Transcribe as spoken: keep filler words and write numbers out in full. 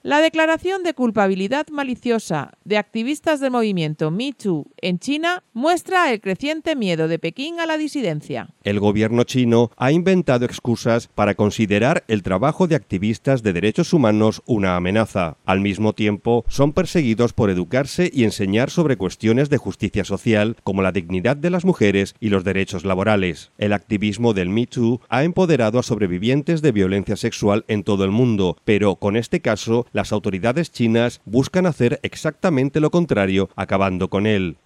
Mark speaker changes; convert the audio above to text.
Speaker 1: La declaración de culpabilidad maliciosa de activistas del movimiento Me Too en China muestra el creciente miedo de Pekín a la disidencia.
Speaker 2: El gobierno chino ha inventado excusas para considerar el trabajo de activistas de derechos humanos una amenaza. Al mismo tiempo, son perseguidos por educarse y enseñar sobre cuestiones de justicia social, como la dignidad de las mujeres y los derechos laborales. El activismo del Me Too ha empoderado a sobrevivientes de violencia sexual en todo el mundo, pero con este caso, las autoridades chinas buscan hacer exactamente lo contrario, acabando con él.